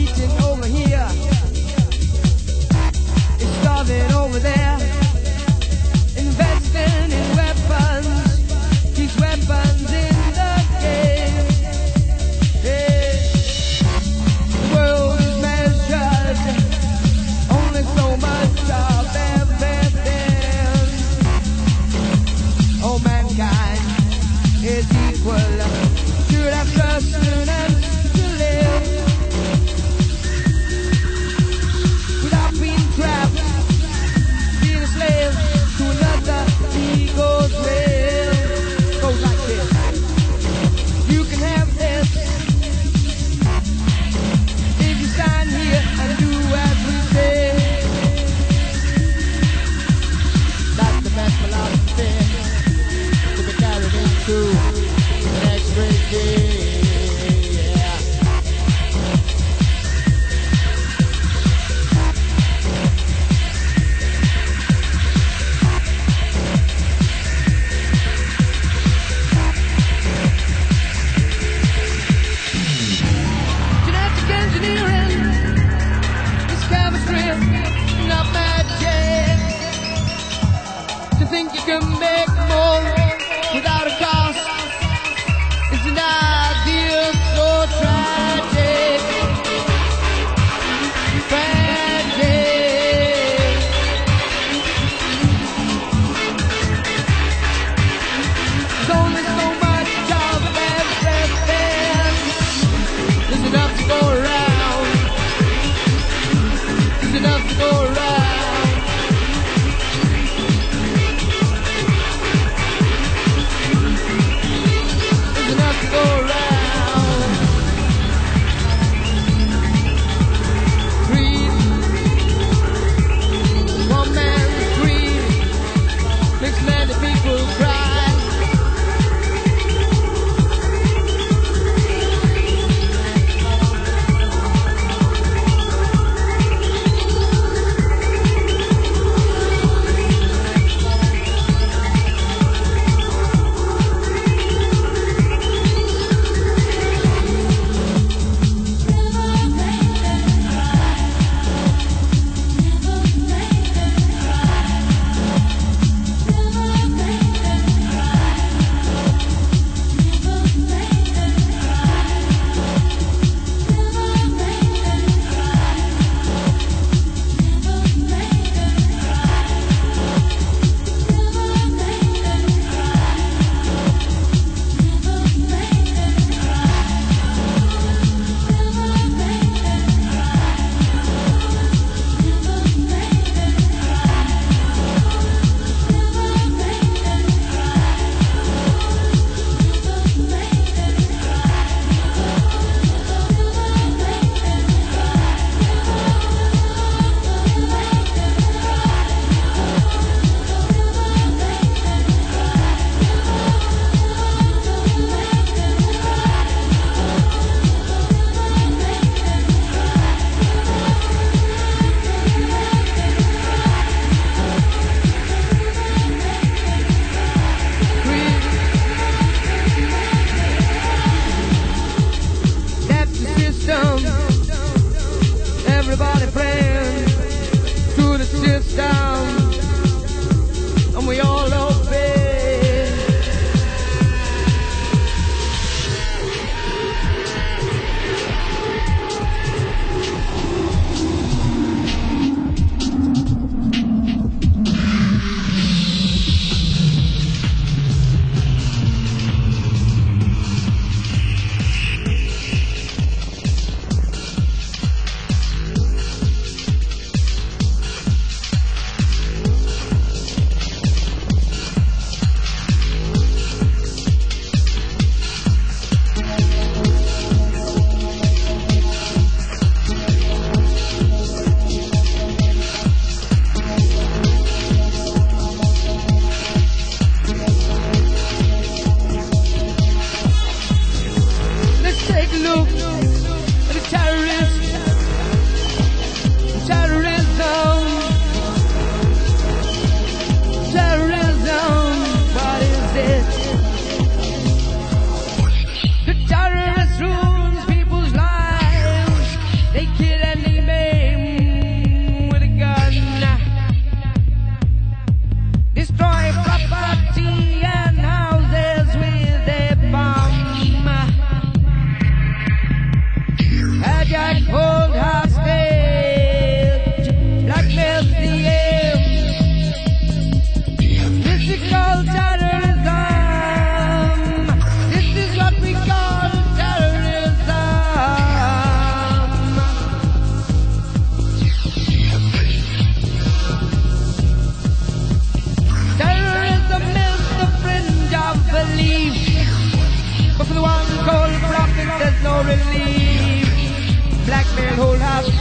eating over here is starving over there. Investing in weapons, these weapons in the game. Yeah. The world is measured only so much of everything. Oh, mankind is equal. Should have trust in us to live without being trapped, being a slave to another ego's will. Goes like this. You can have this if you stand here and do as we say. That's the best philosophy to be carried into the next great day. Genetic engineering is chemistry, not magic. To think you can make more without a cost is an idea so tragic. Tragic. There's only so much of everything. There's enough to go around. There's enough to go around. There's enough to go around. Greed, one man's greed makes many people cry. Everybody playing to the system, and we all obey.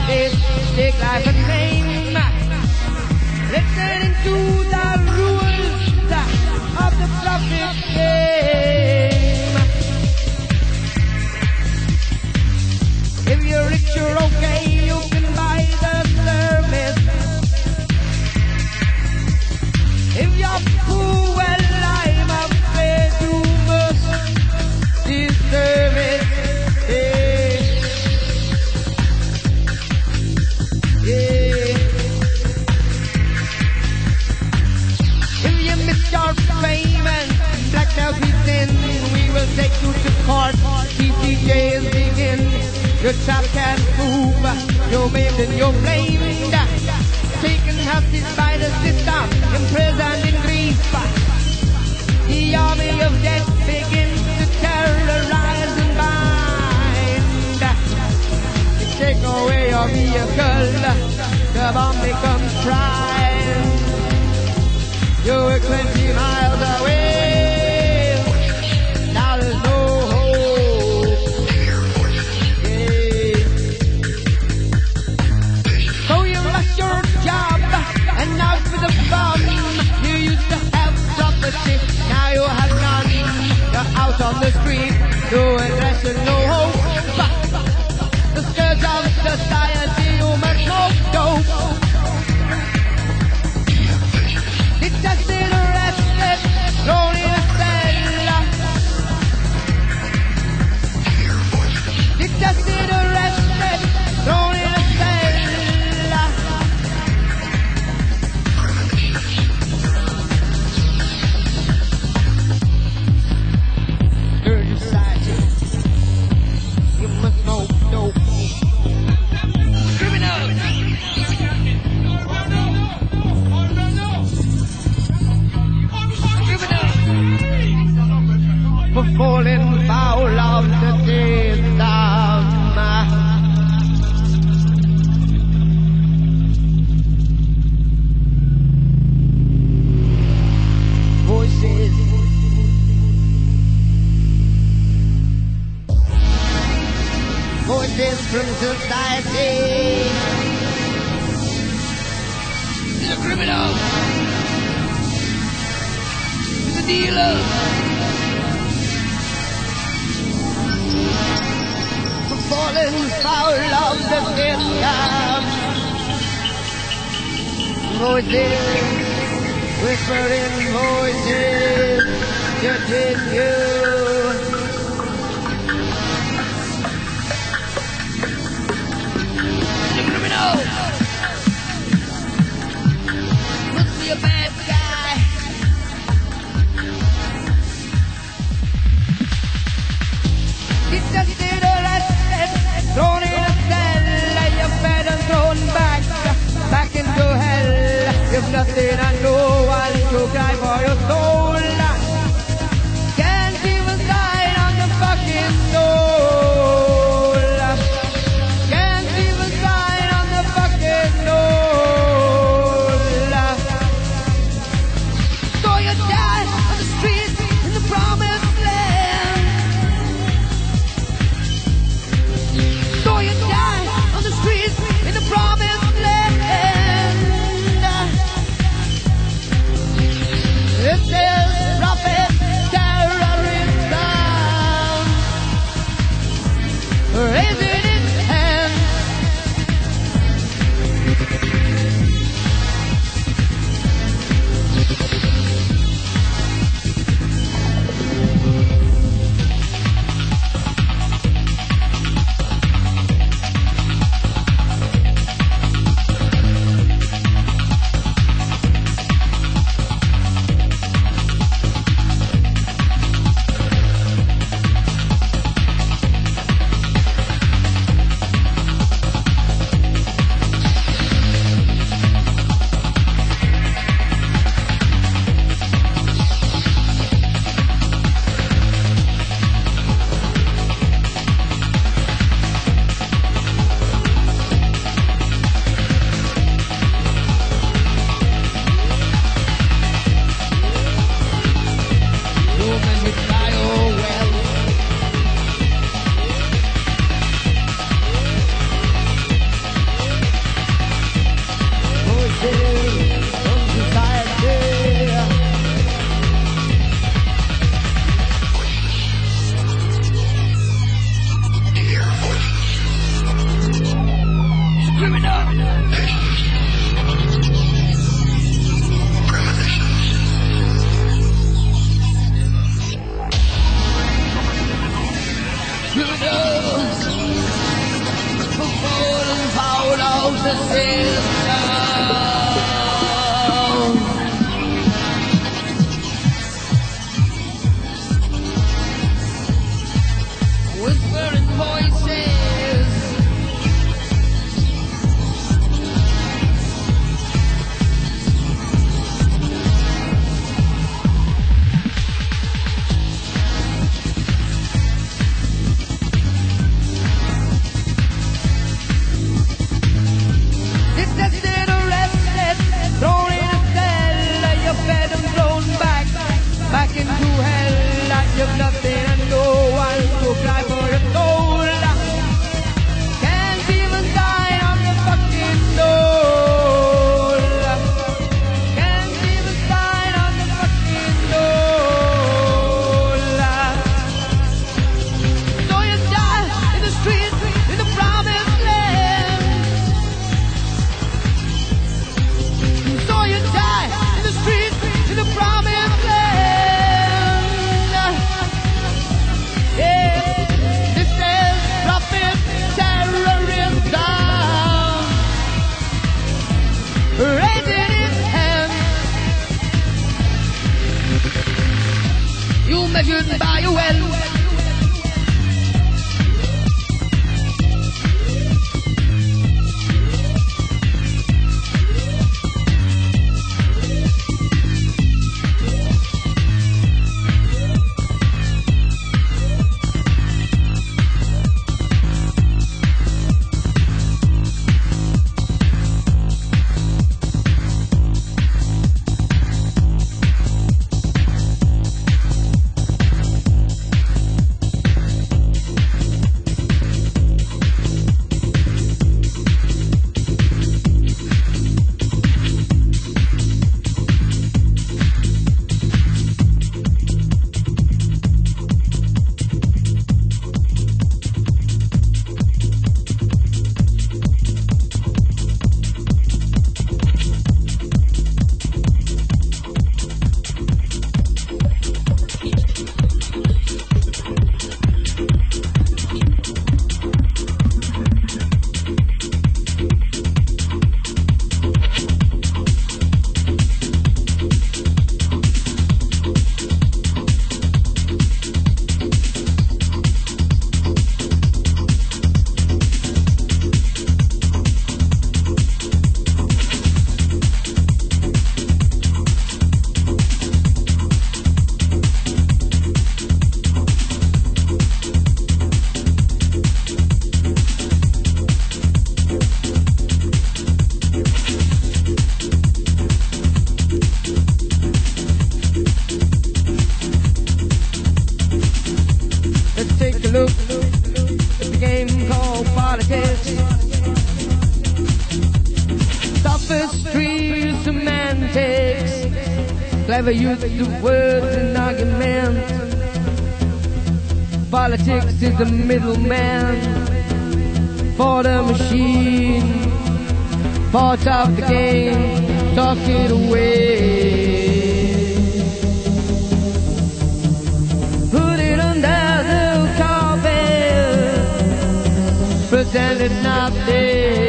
justice, take life and name. Listening to the rules of the profit game. If you're rich, you're okay, you can buy the service. If you're poor, well, I'm afraid you must deserve it. If you miss your fame and blacked out his sin, we will take you to court. TCJs begin. Your child can't move. You're maimed and you're blamed. Taken hostage by the system, imprisoned in grief. The army of death begins to terrorize and bind. They take away your vehicle, the bomb becomes prime. You were 20 miles away, now there's no hope. Yeah. So you lost your job, and now for the bomb. You used to have property, now you have none. You're out on the street, no address and no hope. The scourge of society, you must know dope. Detested, arrested, thrown in a cell. Detested, arrested, thrown in a cell. Dirty society, you must know dope. Criminal. For falling foul of the system. Voices. Voices from society. The criminal. The dealer. Falling foul of the system. Voices, whispering voices, judging you. The criminal must be a bad guy. Detested, arrested, thrown in a cell, you're fed and thrown back into hell. You've nothing and no one to cry for your soul. Can't even Clever use of words and arguments. Politics is the middleman for the machine. Part of the game, toss it away. Put it under the carpet, pretend it's not there.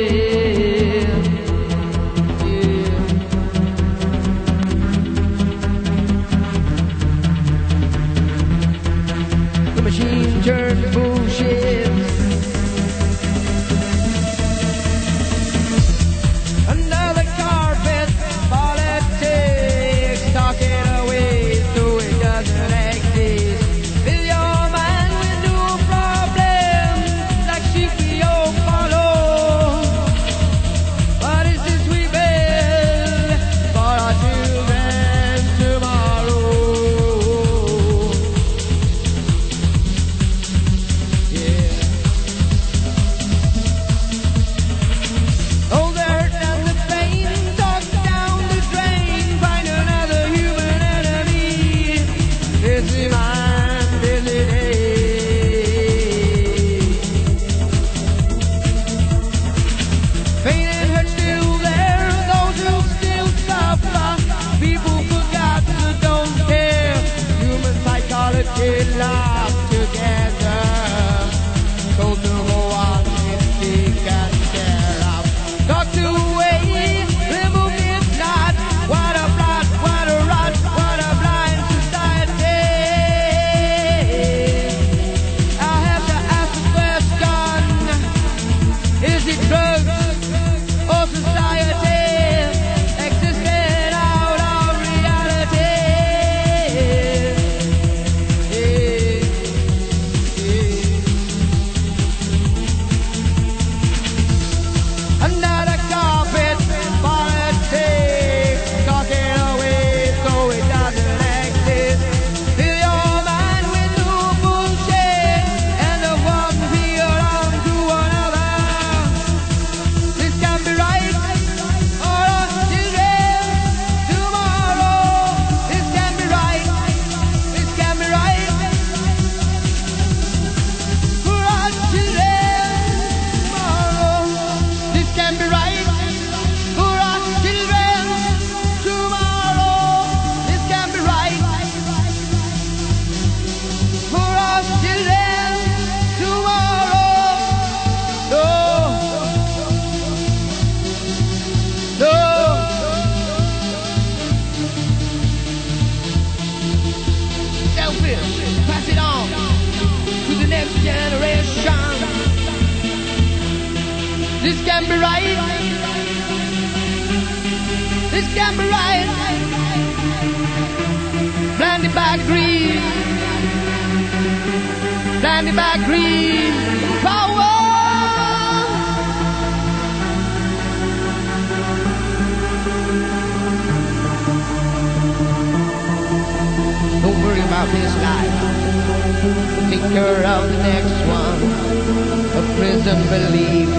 Turn bullshit under the carpet. Politics, talk it away so it doesn't exist. Fill your mind with new problems like sheep we all follow. This can be right. This can be right. Blinded by greed. Blinded by greed. Power. Don't worry about this life. Take care of the next one. A prison belief.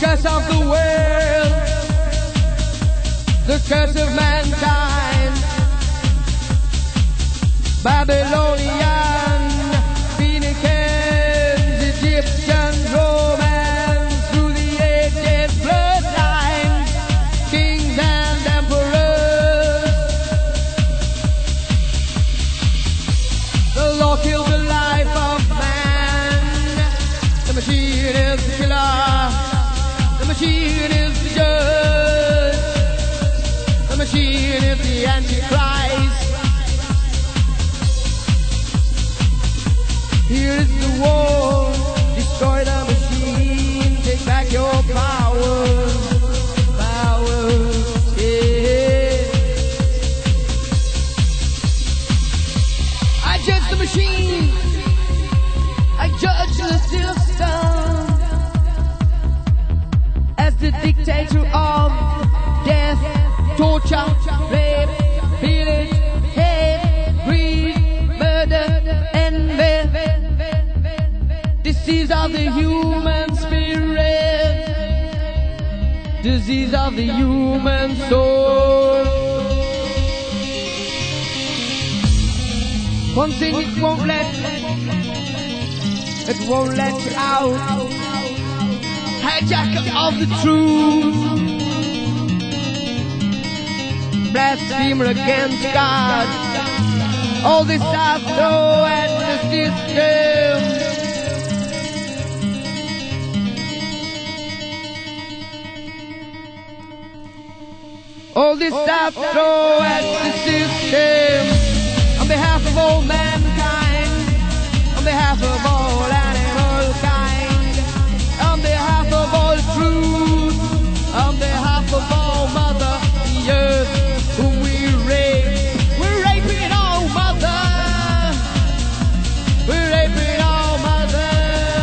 curse of the world, the curse of mankind. Babylonian, Phoenicians, Egyptians, Romans, through the ages bloodlines, kings and emperors. The law killed the life of man. The machine is the killer. The machine is the judge. The machine is the Antichrist. Here is the war. Destroy the machine. Take back your power. Power, yeah. I judge the machine. I judge the system as the dictator of death, torture, rape, pillage, hate, greed, murder, envy, disease of the human spirit, disease of the human soul. One thing it won't let you out. Hijacker of the truth, blasphemer against God. All this I throw at the system. All this I throw at the system. On behalf of all mankind, on behalf of all animal kind, on behalf of all truth, on behalf of all Mother the Earth, whom we rape. We're raping all Mother. We're raping all Mother.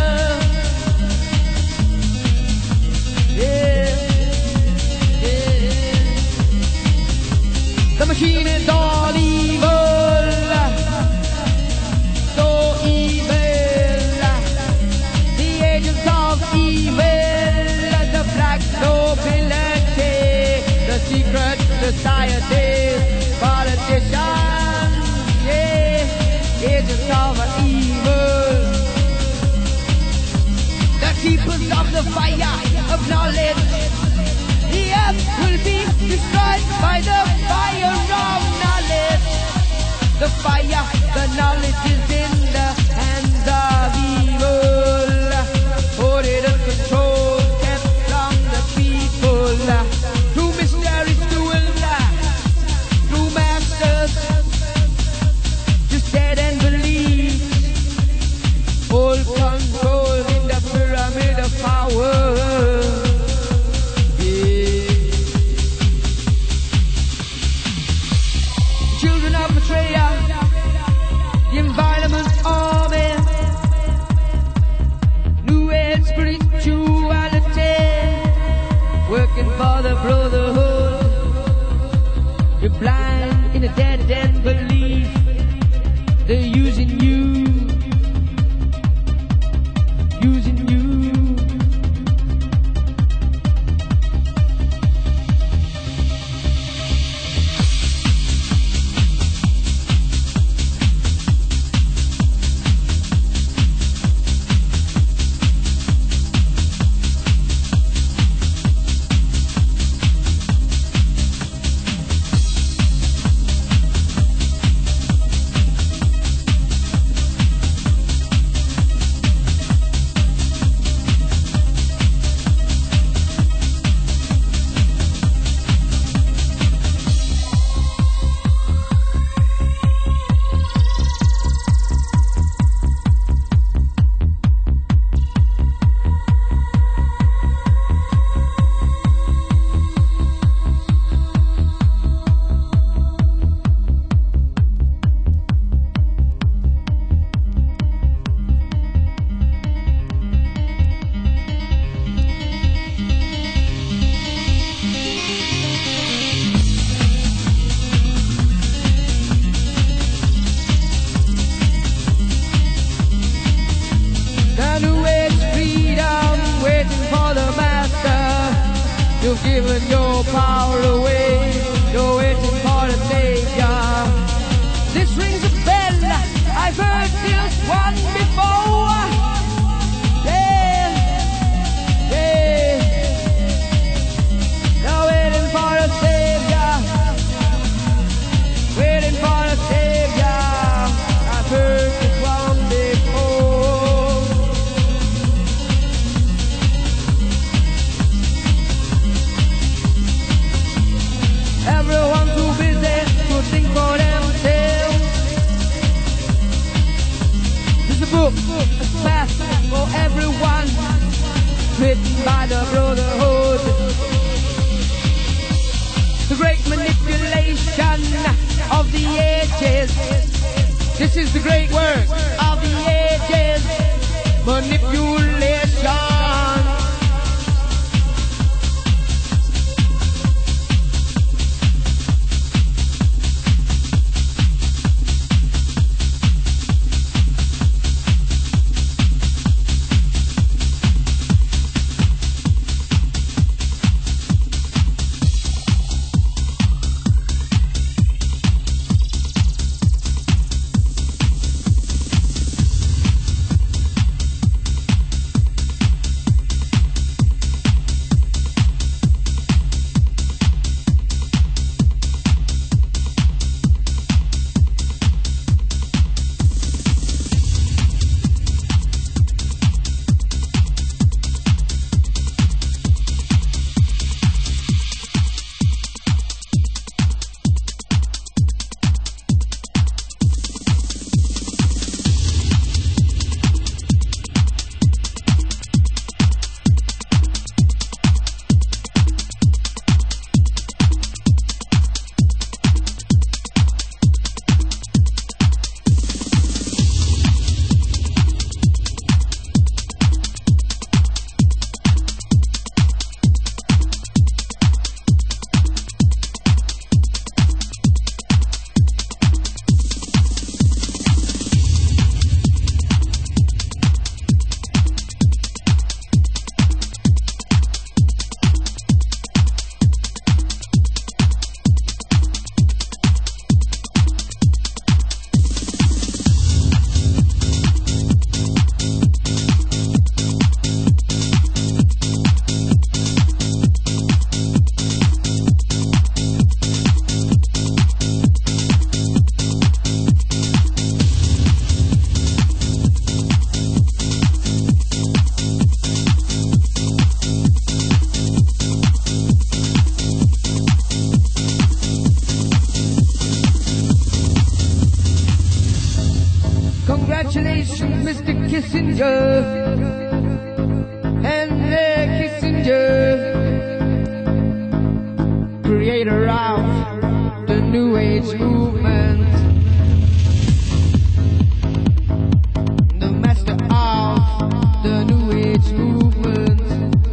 Yeah, yeah. The machine is all evil, so evil. The agents of evil, the black nobility, the secret society, politicians, yeah, agents of evil. The keepers of the fire of knowledge. The earth will be destroyed by the fire of knowledge. The fire, the knowledge is in the hands of evil. Put it in control, kept from the people. Through mysteries, through masters, just dead and believe. Hold control in the pyramid of power. Children of betrayal, the environment army, given your power away. You're waiting for the Savior. This rings a bell. I've heard this one before. Yeah, yeah. You're waiting for a Savior. Waiting for a Savior. I've heard this one before. Everyone too busy to think for themselves. This is a book, a class for everyone, written by the Brotherhood. The great manipulation of the ages. This is the great work of the ages. Manipulation. Congratulations, Mr. Kissinger, Henry Kissinger, creator of the New Age movement, the master of the New Age movement.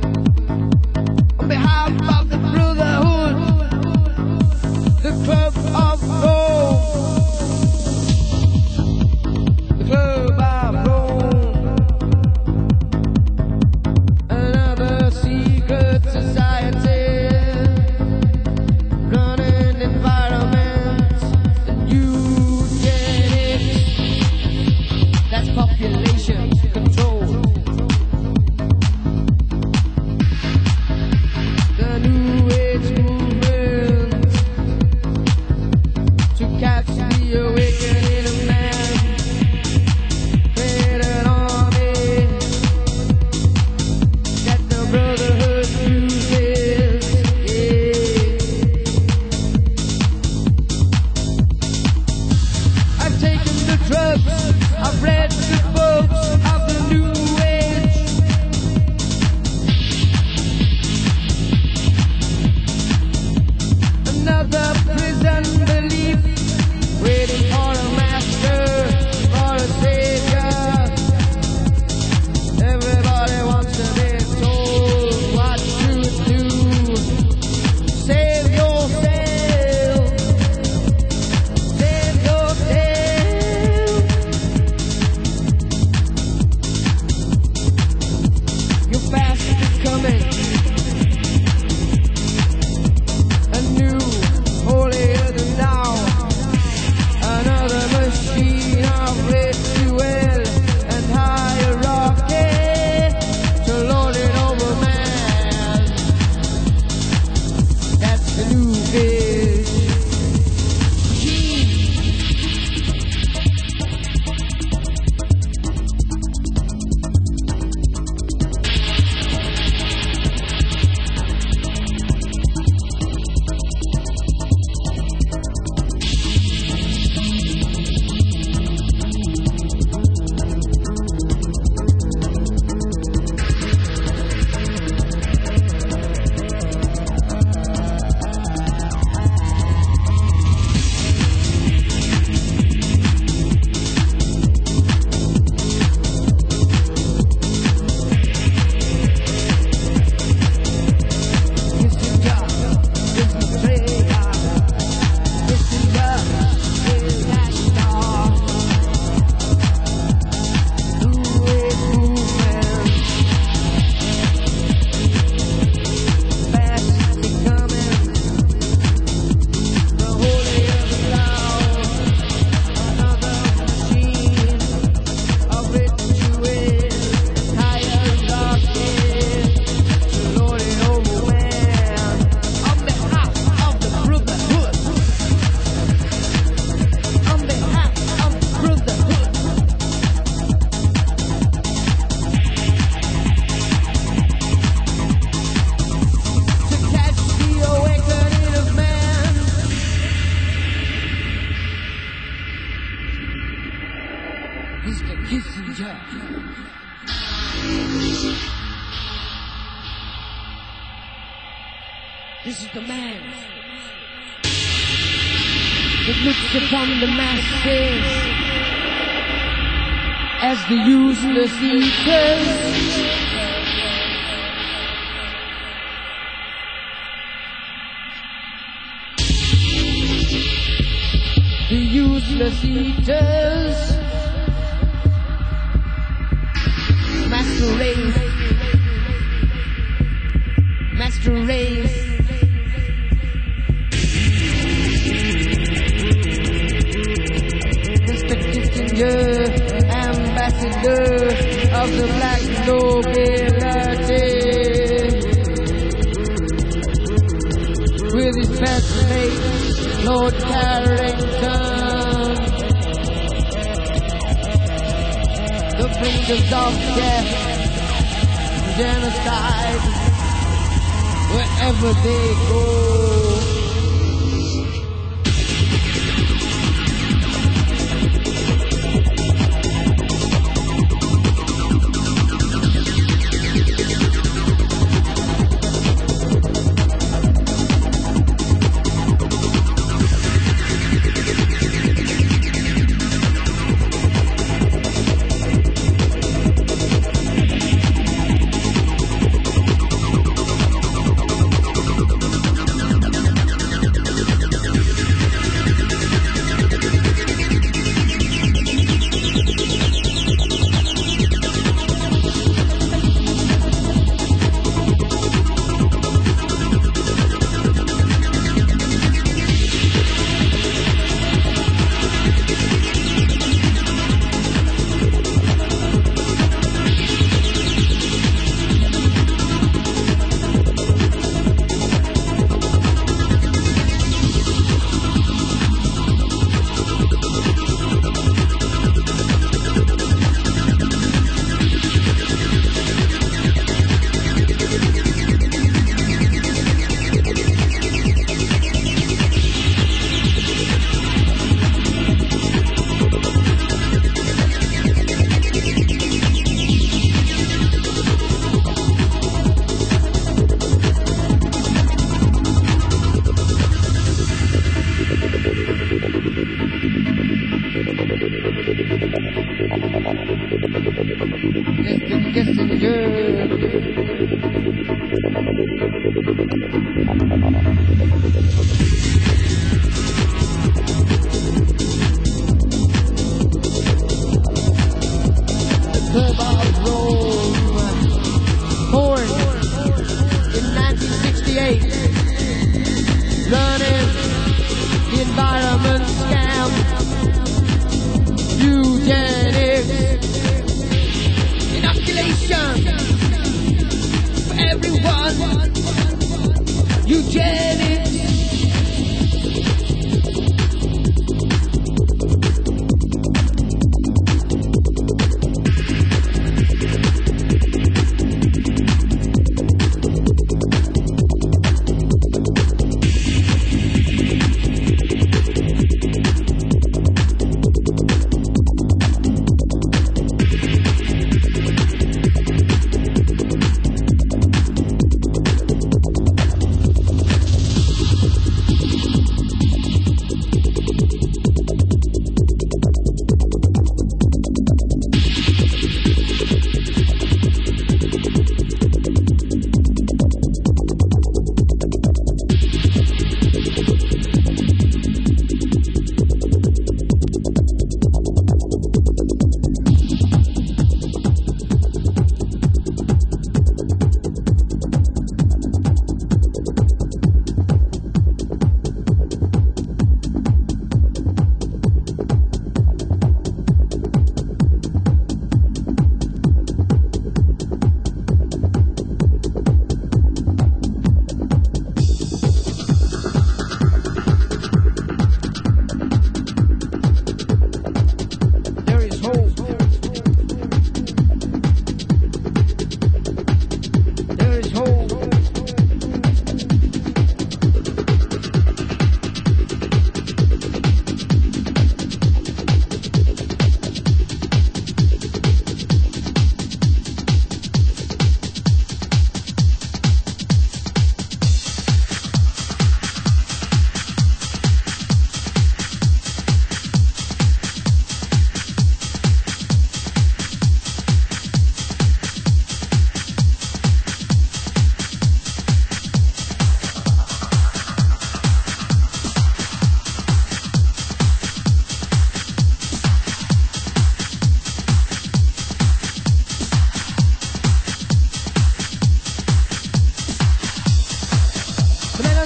On behalf of the Brotherhood, the Club of Rome, Club of Rome, another secret society, running environment, and eugenics, that's population control. The New Age movement to catch the awakening of man. I've read the books of the New Age. Another prison belief, waiting for a master, for a savior. Everybody wants to be told what to do. Save yourself. Save yourself. Your fast is coming. This is the man that looks upon the masses as the useless eaters. The useless eaters. Master race. Master race. Mr. Kissinger, ambassador of the black nobility, with his best mate, Lord Carrington, the fingers of death, genocide, wherever they go.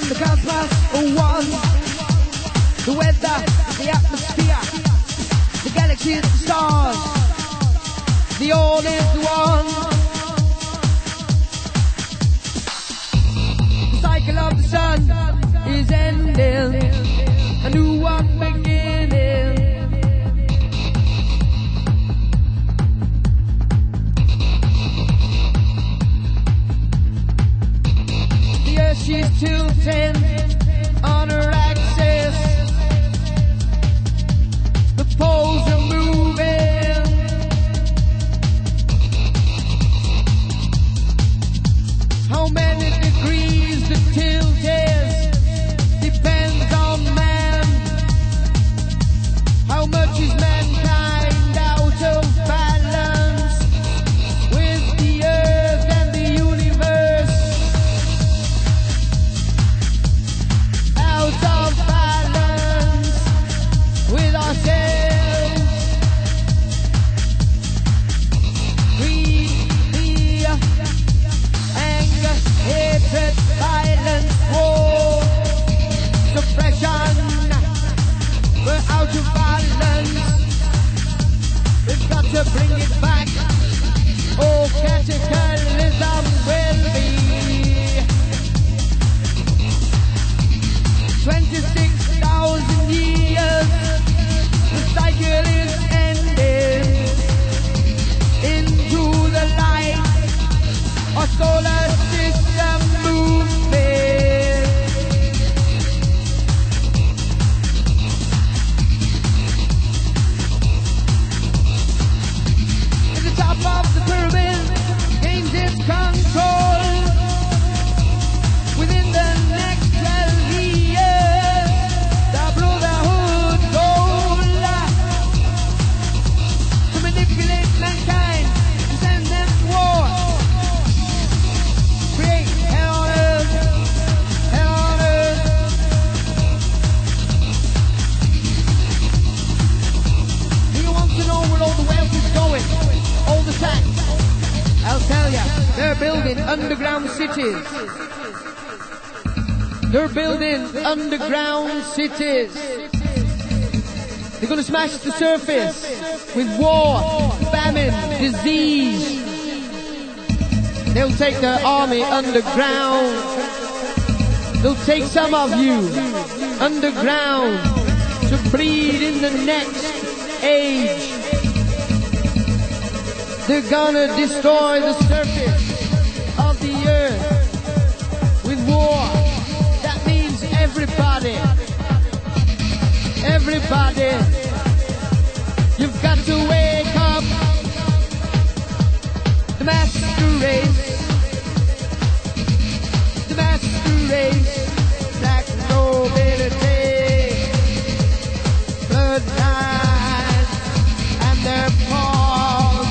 and the cosmos are one. The weather, the atmosphere, the galaxies, the stars, the all is one. The cycle of the sun is ending, a new one beginning. The earth, she's tilting on her axis. The poles are moving. How many degrees the tilt is depends on man. How much is mankind out of balance with the earth and the universe? Out of balance with ourselves. Greed, fear, anger, hatred, violence, war, suppression. We're out of balance. We've got to bring it back. Oh, cataclysm will be 26,000 years. The cycle is ending into the light. Our solar system moving. At the top of the pyramid gains its control. Within the next 12 years, the Brotherhood goal to manipulate mankind, to send them to war, create hell on earth, hell on earth. Do you want to know where all the wealth is going? All the tax? I'll tell ya, they're building underground cities. They're building underground cities. They're going to smash the surface with war, famine, disease. They'll take their army underground. They'll take some of you underground to breed in the next age. They're gonna destroy the surface of the earth with war. That means everybody, everybody, you've got to wake up. The master race, the master race, black nobility, bloodlines, and their paws.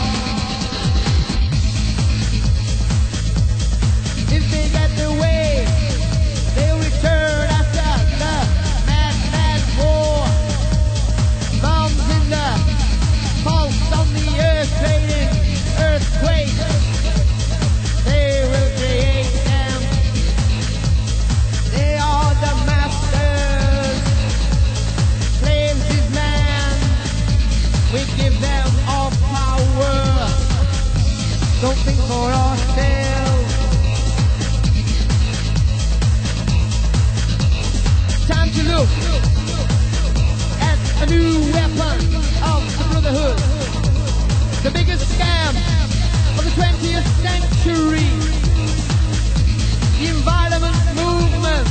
If they get their way, they'll return after the mad, mad war. Bombs in the pulse on the earth, creating earthquakes. They will create them. They are the masters. Slaves is man. We give them all power. Don't think for ourselves. Time to look at a new weapon of the Brotherhood. The biggest scam of the 20th century. The environment movement.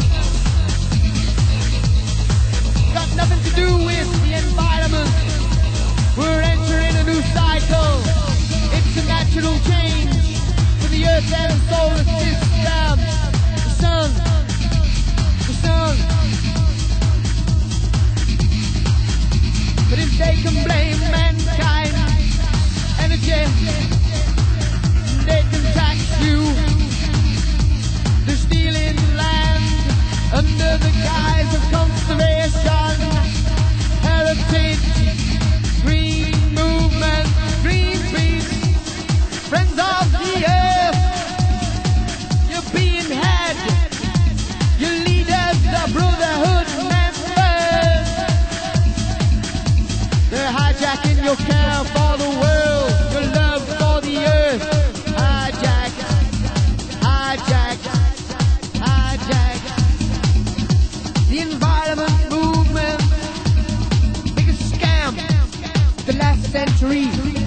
Got nothing to do with the environment. We're entering a new cycle. It's a natural change for the earth and solar system. The sun. The sun. But if they can blame mankind, energy, they can tax you. They're stealing land under the guise of conservation, heritage, green movement, Greenpeace, friends of the earth. You're being had. You're your care for the world, your love for the earth. Hijack, hijack, hijack the environment movement. Biggest scam the last century.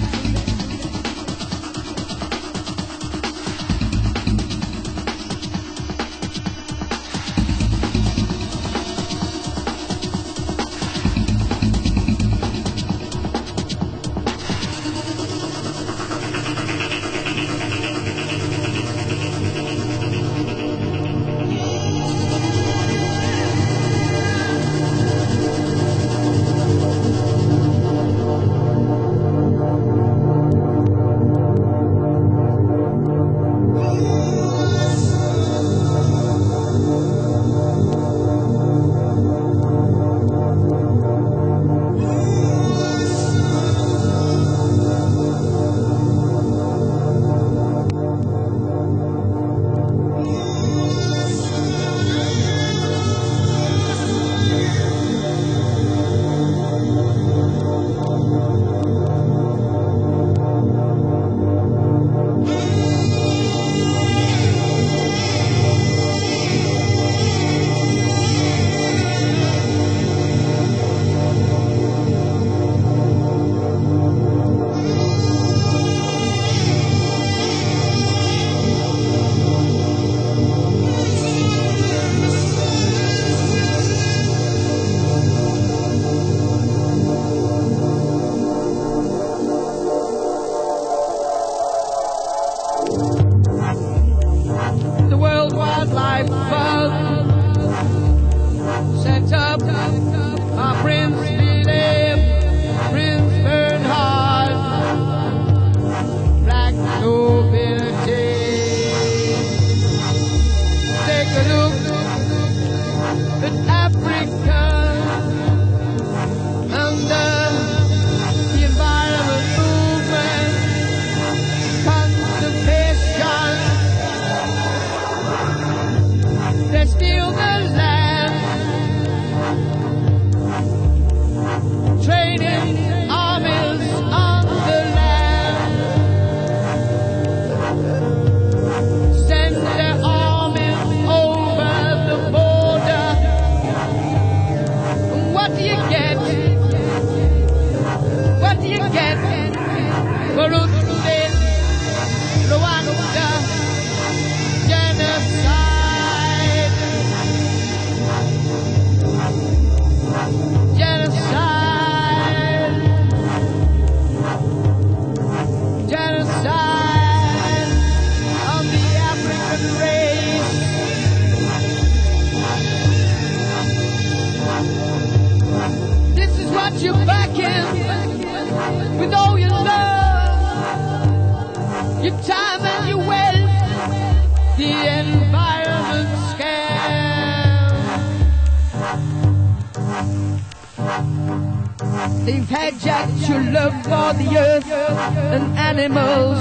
They've hijacked your love for the earth and animals,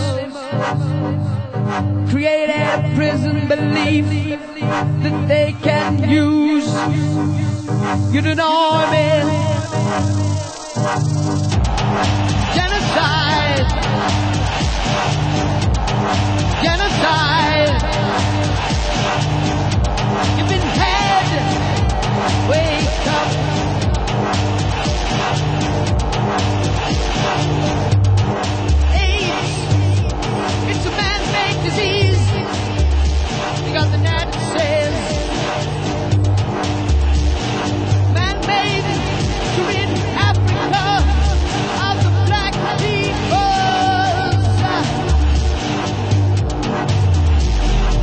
created a prison belief that they can use. You're an army. Genocide. Genocide. You've been had. Wake up. It's a man-made disease because the net says man-made to rid Africa of the black peoples.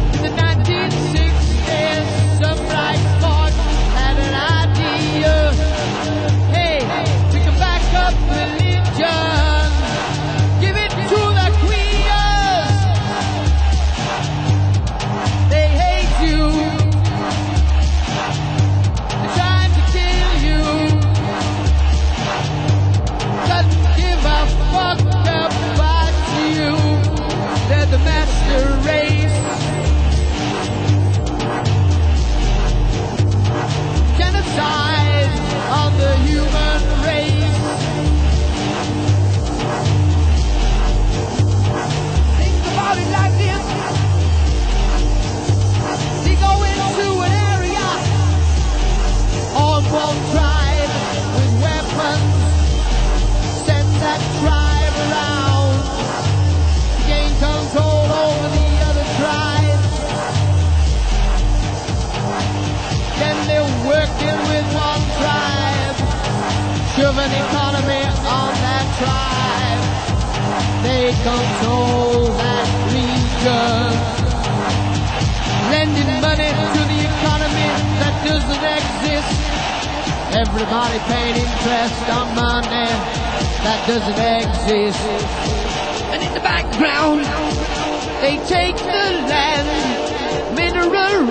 tribe. They control that region, lending money to the economy that doesn't exist. Everybody paying interest on money that doesn't exist. And in the background, they take the land, mineral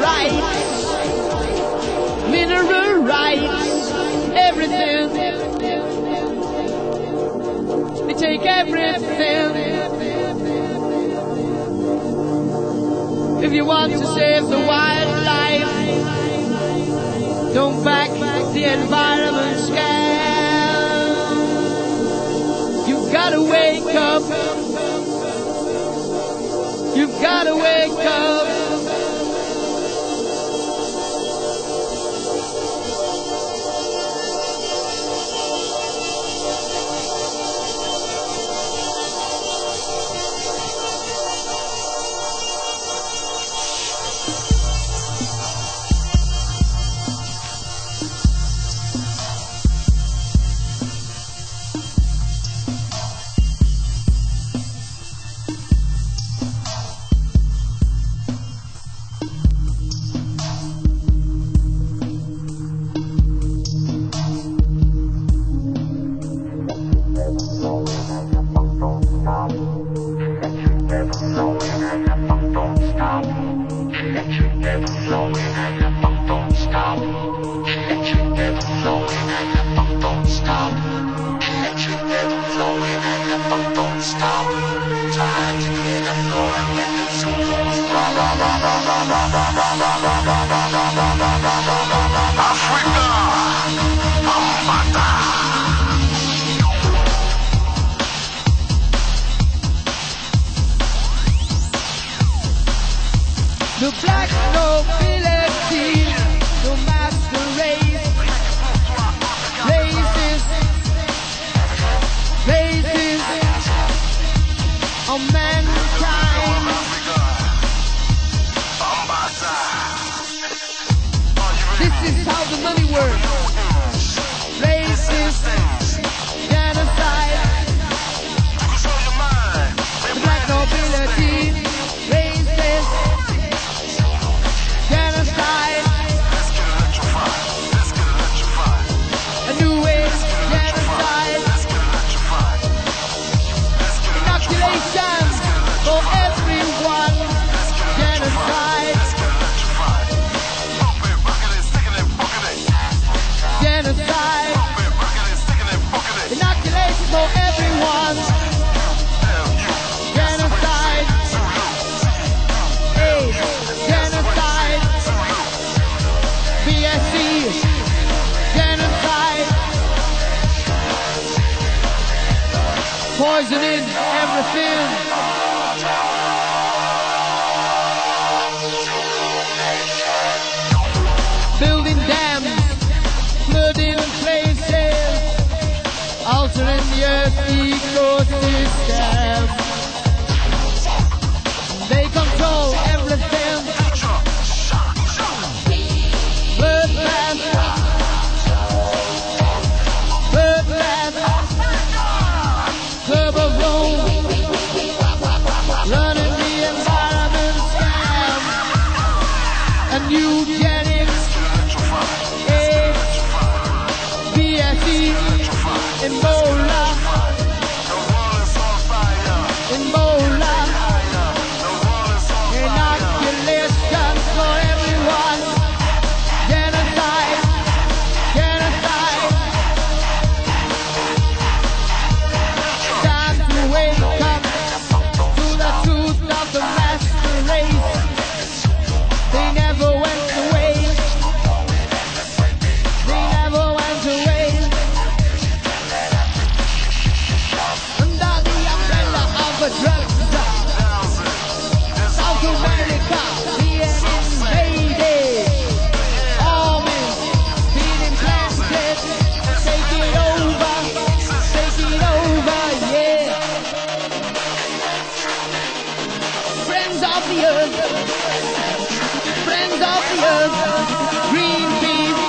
rights, everything. They take everything. If you want to save the wildlife, don't back the environment scam. You've gotta wake up. You've gotta wake up. The black nobility, the master race, races of mankind. This is how the money works. Racist, genocide. The black nobility, racist, genocide. A new age genocide. Inoculation for everyone. Genocide. Genocide. Inoculation for everyone. Genocide. AIDS. Genocide. BSC. Genocide. Poisoning everything. Building dams, flooding places, altering the earth's ecosystem. They control everything. Bloodbath, Club of Rome, running the environment scam, and eugenics, AIDS, BSE, Ebola, inoculation for everyone, genocide, genocide. Time to wake up to the truth of the master race. They never went away. They never went away. Under the umbrella of a drug South America being invaded. Armies being implanted. Take it over, yeah. Friends of the earth, Greenpeace,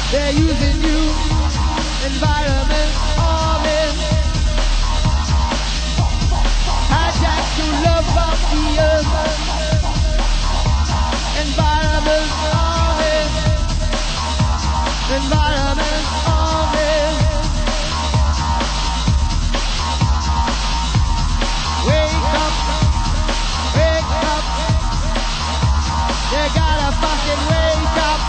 They're using you, environment, all in. Hijack your love of the earth. Environment, all in. Environment, all in. Wake up, wake up. You gotta fucking wake up.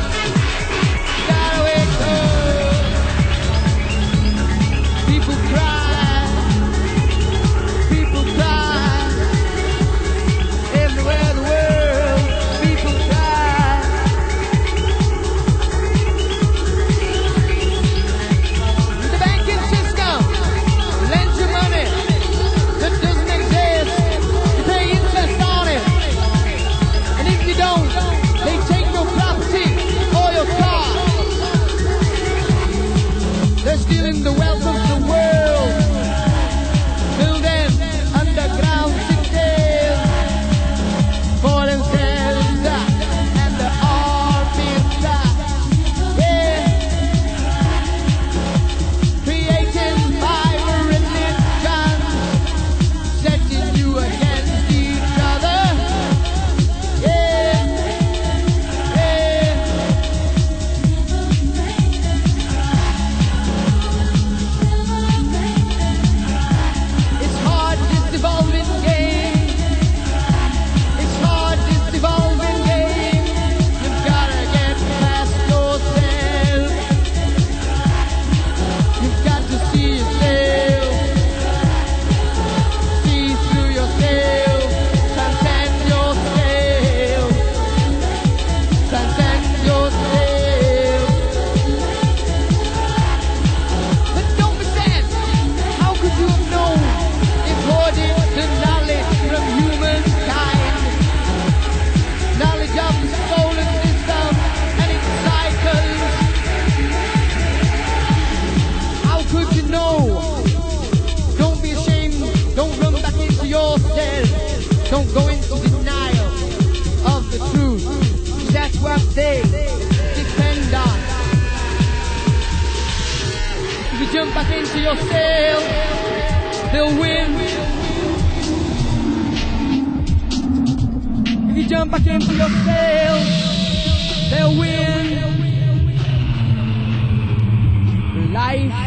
People cry. Don't go into denial of the truth. That's what they depend on. If you jump back into your sail, they'll win. If you jump back into your sail, they'll win. Life